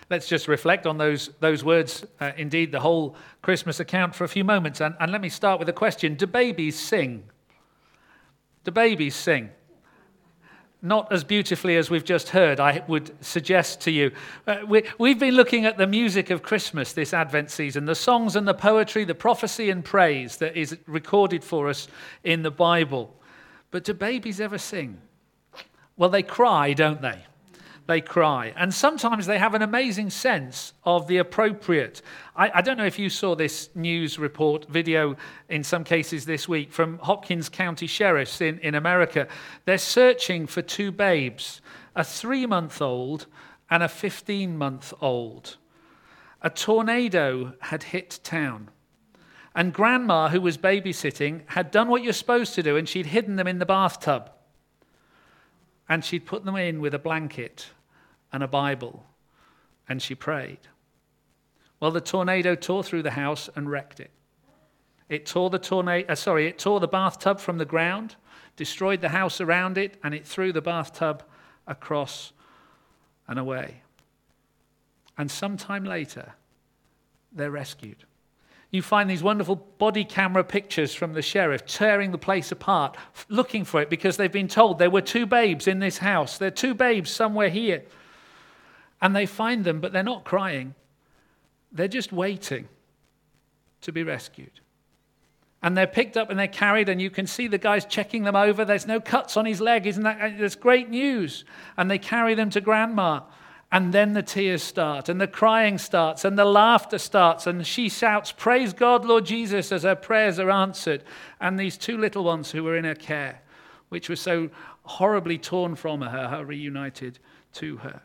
Let's just reflect on those words, indeed the whole Christmas account for a few moments. And let me start with a question. Do babies sing? Do babies sing? Not as beautifully as we've just heard, I would suggest to you. We've been looking at the music of Christmas this Advent season, the songs and the poetry, the prophecy and praise that is recorded for us in the Bible. But do babies ever sing? Well, they cry, don't they? They cry. And sometimes they have an amazing sense of the appropriate. I don't know if you saw this news report video in some cases this week from Hopkins County sheriffs in America. They're searching for two babes, a 3-month-old and a 15-month-old. A tornado had hit town. And Grandma, who was babysitting, had done what you're supposed to do, and she'd hidden them in the bathtub. And she'd put them in with a blanket and a Bible, and she prayed. Well, the tornado tore through the house and wrecked it. It tore the bathtub from the ground, destroyed the house around it, and it threw the bathtub across and away. And sometime later, they're rescued. You find these wonderful body camera pictures from the sheriff tearing the place apart, looking for it because they've been told there were two babes in this house. There are two babes somewhere here. And they find them, but they're not crying. They're just waiting to be rescued. And they're picked up and they're carried, and you can see the guys checking them over. There's no cuts on his leg. That's great news. And they carry them to Grandma. And then the tears start, and the crying starts, and the laughter starts, and she shouts, "Praise God, Lord Jesus," as her prayers are answered. And these two little ones who were in her care, which were so horribly torn from her, are reunited to her.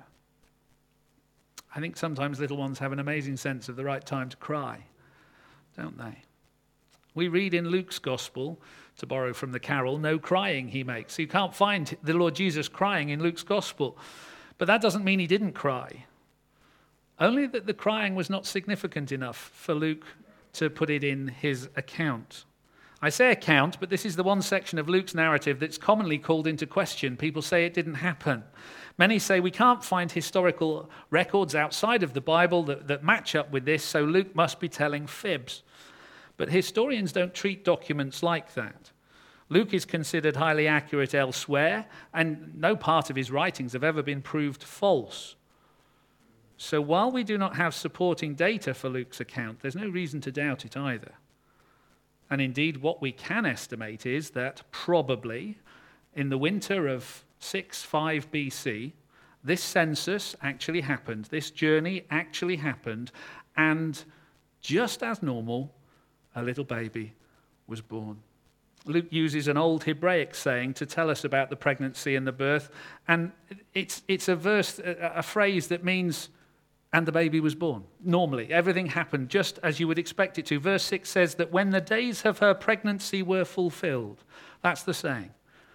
I think sometimes little ones have an amazing sense of the right time to cry, don't they? We read in Luke's Gospel, to borrow from the carol, no crying he makes. You can't find the Lord Jesus crying in Luke's Gospel. But that doesn't mean he didn't cry. Only that the crying was not significant enough for Luke to put it in his account. I say account, but this is the one section of Luke's narrative that's commonly called into question. People say it didn't happen. Many say we can't find historical records outside of the Bible that match up with this, so Luke must be telling fibs. But historians don't treat documents like that. Luke is considered highly accurate elsewhere, and no part of his writings have ever been proved false. So while we do not have supporting data for Luke's account, there's no reason to doubt it either. And indeed, what we can estimate is that probably in the winter of 6-5 BC, this census actually happened, this journey actually happened, and just as normal, a little baby was born. Luke uses an old Hebraic saying to tell us about the pregnancy and the birth, and it's a phrase that means, and the baby was born. Normally, everything happened just as you would expect it to. Verse 6 says that when the days of her pregnancy were fulfilled, that's the saying.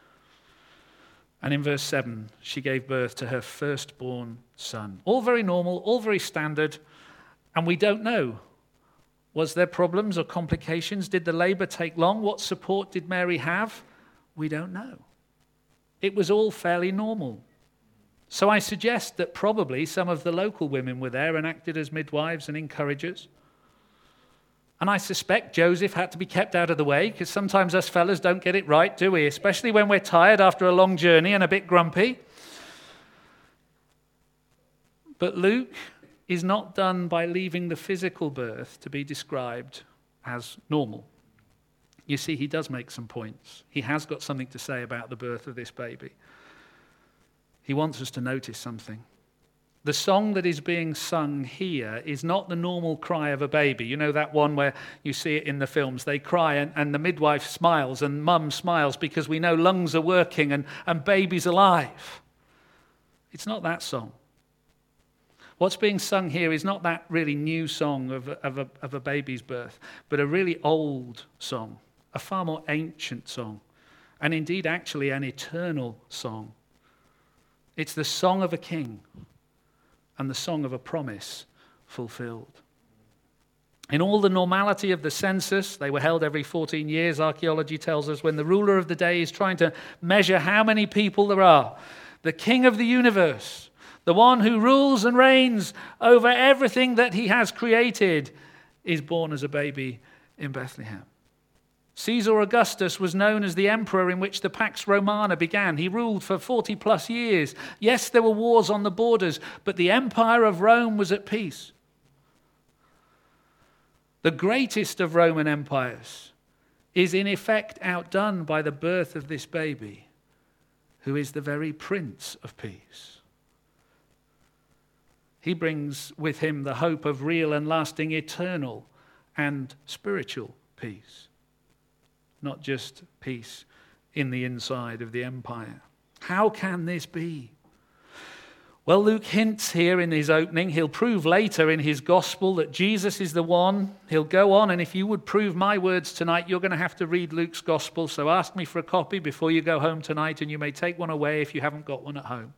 And in verse 7, she gave birth to her firstborn son. All very normal, all very standard, and we don't know. Was there problems or complications? Did the labor take long? What support did Mary have? We don't know. It was all fairly normal. So I suggest that probably some of the local women were there and acted as midwives and encouragers. And I suspect Joseph had to be kept out of the way, because sometimes us fellas don't get it right, do we? Especially when we're tired after a long journey and a bit grumpy. But Luke is not done by leaving the physical birth to be described as normal. You see, he does make some points. He has got something to say about the birth of this baby. He wants us to notice something. The song that is being sung here is not the normal cry of a baby. You know that one where you see it in the films. They cry and the midwife smiles and mum smiles because we know lungs are working and baby's alive. It's not that song. What's being sung here is not that really new song of a baby's birth, but a really old song, a far more ancient song, and indeed actually an eternal song. It's the song of a king and the song of a promise fulfilled. In all the normality of the census, they were held every 14 years, archaeology tells us, when the ruler of the day is trying to measure how many people there are. The king of the universe, The one who rules and reigns over everything that he has created is born as a baby in Bethlehem. Caesar Augustus was known as the emperor in which the Pax Romana began. He ruled for 40 plus years. Yes, there were wars on the borders, but the empire of Rome was at peace. The greatest of Roman empires is in effect outdone by the birth of this baby, who is the very Prince of Peace. He brings with him the hope of real and lasting eternal and spiritual peace. Not just peace in the inside of the empire. How can this be? Well, Luke hints here in his opening. He'll prove later in his gospel that Jesus is the one. He'll go on, and if you would prove my words tonight, you're going to have to read Luke's gospel. So ask me for a copy before you go home tonight, and you may take one away if you haven't got one at home.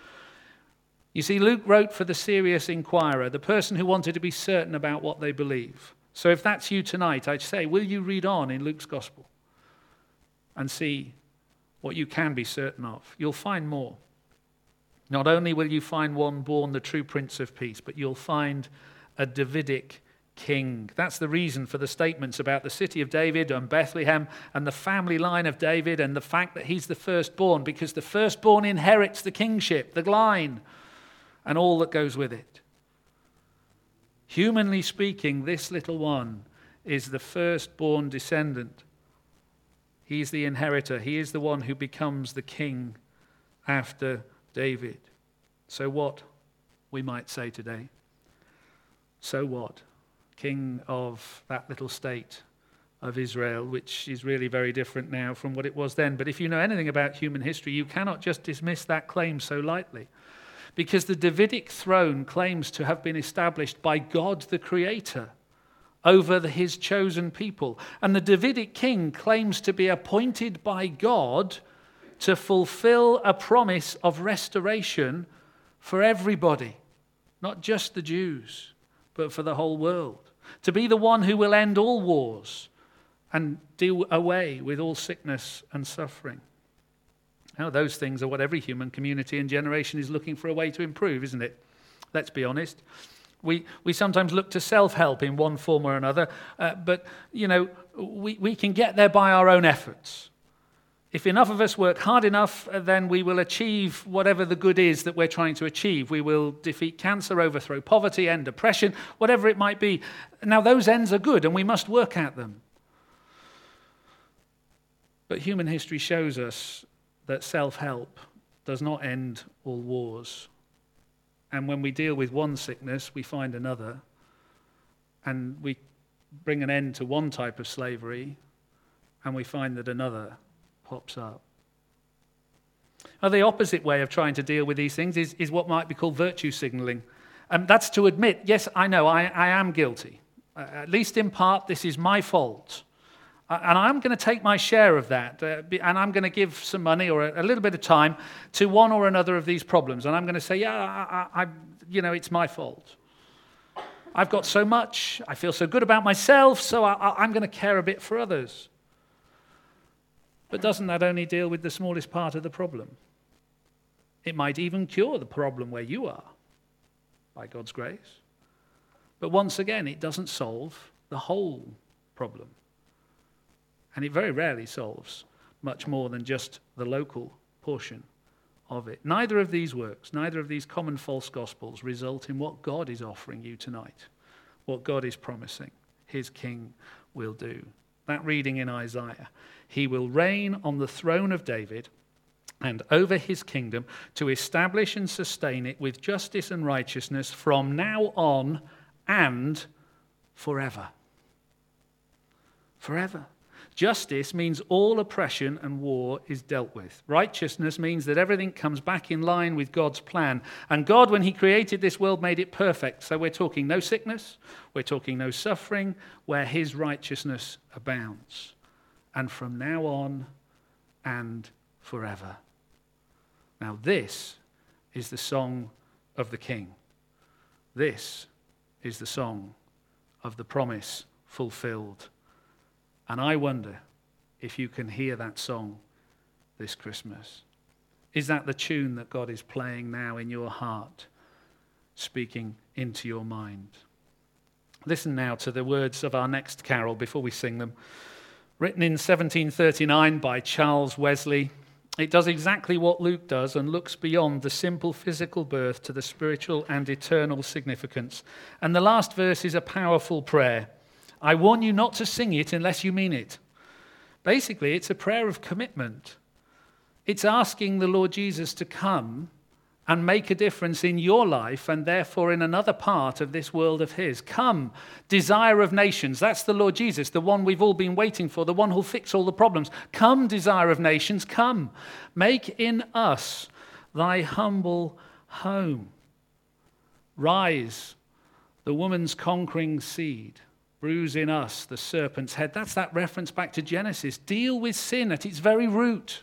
You see, Luke wrote for the serious inquirer, the person who wanted to be certain about what they believe. So if that's you tonight, I'd say, will you read on in Luke's gospel and see what you can be certain of? You'll find more. Not only will you find one born the true Prince of Peace, but you'll find a Davidic king. That's the reason for the statements about the city of David and Bethlehem and the family line of David and the fact that he's the firstborn, because the firstborn inherits the kingship, the line, and all that goes with it. Humanly speaking, this little one is the firstborn descendant. He's the inheritor. He is the one who becomes the king after David. So what, we might say today? So what? King of that little state of Israel, which is really very different now from what it was then. But if you know anything about human history, you cannot just dismiss that claim so lightly. Because the Davidic throne claims to have been established by God the Creator over his chosen people. And the Davidic king claims to be appointed by God to fulfill a promise of restoration for everybody, not just the Jews, but for the whole world. To be the one who will end all wars and do away with all sickness and suffering. Now, those things are what every human community and generation is looking for a way to improve, isn't it? Let's be honest. We sometimes look to self-help in one form or another, but, we can get there by our own efforts. If enough of us work hard enough, then we will achieve whatever the good is that we're trying to achieve. We will defeat cancer, overthrow poverty, end depression, whatever it might be. Now, those ends are good, and we must work at them. But human history shows us that self-help does not end all wars. And when we deal with one sickness, we find another, and we bring an end to one type of slavery, and we find that another pops up. Now, the opposite way of trying to deal with these things is what might be called virtue signaling. That's to admit, yes, I know, I am guilty. At least in part, this is my fault. And I'm going to take my share of that, and I'm going to give some money or a little bit of time to one or another of these problems. And I'm going to say, it's my fault. I've got so much, I feel so good about myself, so I'm going to care a bit for others. But doesn't that only deal with the smallest part of the problem? It might even cure the problem where you are, by God's grace. But once again, it doesn't solve the whole problem. And it very rarely solves much more than just the local portion of it. Neither of these works, neither of these common false gospels result in what God is offering you tonight, what God is promising his king will do. That reading in Isaiah, he will reign on the throne of David and over his kingdom to establish and sustain it with justice and righteousness from now on and forever. Forever. Justice means all oppression and war is dealt with. Righteousness means that everything comes back in line with God's plan. And God, when he created this world, made it perfect. So we're talking no sickness, we're talking no suffering, where his righteousness abounds. And from now on and forever. Now this is the song of the King. This is the song of the promise fulfilled. And I wonder if you can hear that song this Christmas. Is that the tune that God is playing now in your heart, speaking into your mind? Listen now to the words of our next carol before we sing them. Written in 1739 by Charles Wesley, it does exactly what Luke does and looks beyond the simple physical birth to the spiritual and eternal significance. And the last verse is a powerful prayer. I warn you not to sing it unless you mean it. Basically, it's a prayer of commitment. It's asking the Lord Jesus to come and make a difference in your life and therefore in another part of this world of his. Come, desire of nations. That's the Lord Jesus, the one we've all been waiting for, the one who'll fix all the problems. Come, desire of nations, come. Make in us thy humble home. Rise, the woman's conquering seed. Bruise in us the serpent's head. That's that reference back to Genesis. Deal with sin at its very root.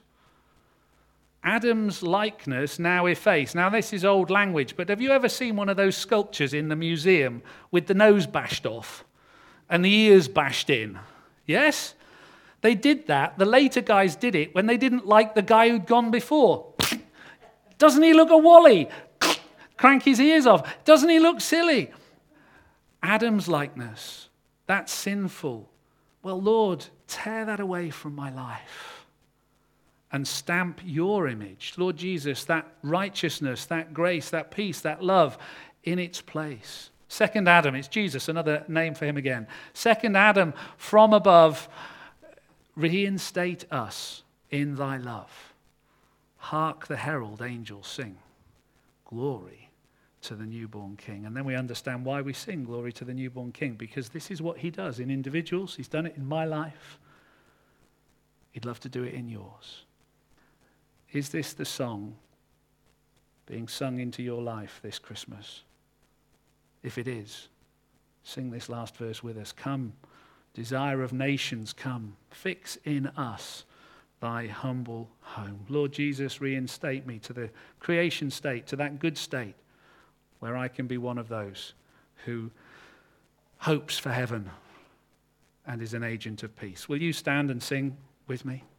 Adam's likeness now effaced. Now this is old language, but have you ever seen one of those sculptures in the museum with the nose bashed off and the ears bashed in? Yes? They did that. The later guys did it when they didn't like the guy who'd gone before. Doesn't he look a wally? Crank his ears off. Doesn't he look silly? Adam's likeness. That's sinful. Well, Lord, tear that away from my life and stamp your image, Lord Jesus, that righteousness, that grace, that peace, that love in its place. Second Adam, it's Jesus, another name for him again. Second Adam, from above, reinstate us in thy love. Hark the herald angels sing, glory to the newborn King. And then we understand why we sing glory to the newborn King, because this is what he does in individuals. He's done it in my life. He'd love to do it in yours. Is this the song being sung into your life this Christmas? If it is, sing this last verse with us. Come, desire of nations, come. Fix in us thy humble home. Lord Jesus, reinstate me to the creation state, to that good state where I can be one of those who hopes for heaven and is an agent of peace. Will you stand and sing with me?